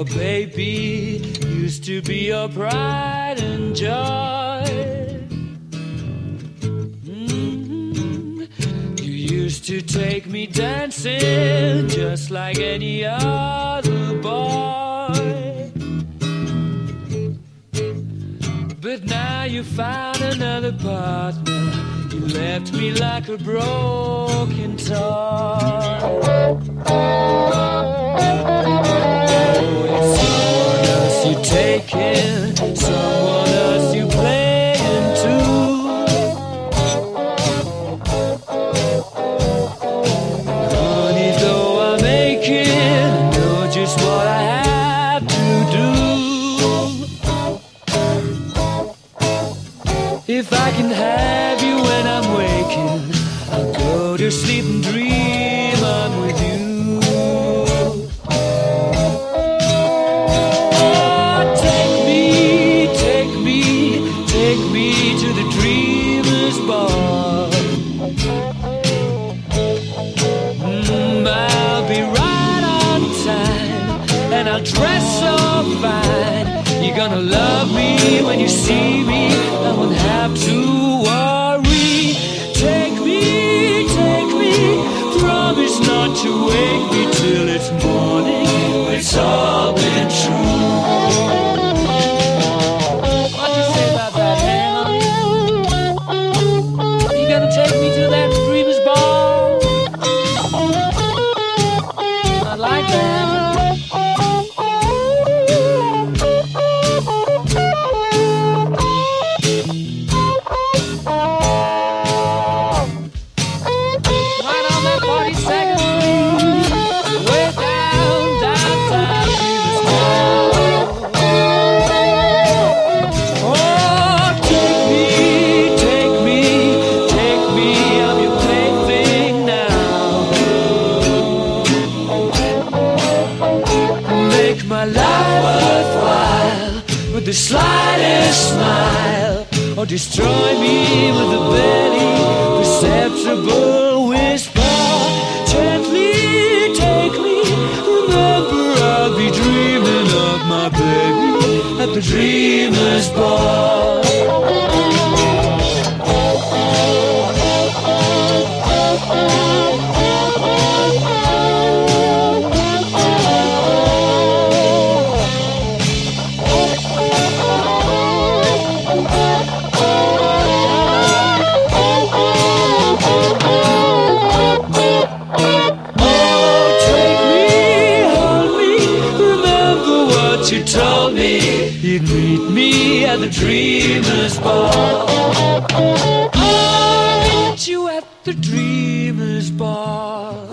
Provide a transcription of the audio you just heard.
Your baby used to be your pride and joy. You used to take me dancing just like any other boy. But now you found another partner. You left me like a broken toy. It's someone else you taking, someone else you playing too. Honey, though I'm aching, I know just what I have to do. If I can have you when I'm waking, I'll go to sleep and dream I'm with you. Take me to the dreamer's bar. I'll be right on time, and I'll dress so fine. You're gonna love me when you see me. I won't have to worry. Take me, promise not to wake me till it's morning. It's all been true. Take me to that dreamer's ball. I like that. Right on that 42nd Street, way downtown Dreamer's Ball. Oh, take me, I'm your plaything now. Make my life worthwhile with the slightest smile, or destroy me with a barely perceptible whisper. Gently take me, remember I'll be dreaming of my baby at the dreamer's ball. You told me you'd meet me at the dreamer's ball. I'll meet you at the dreamer's ball.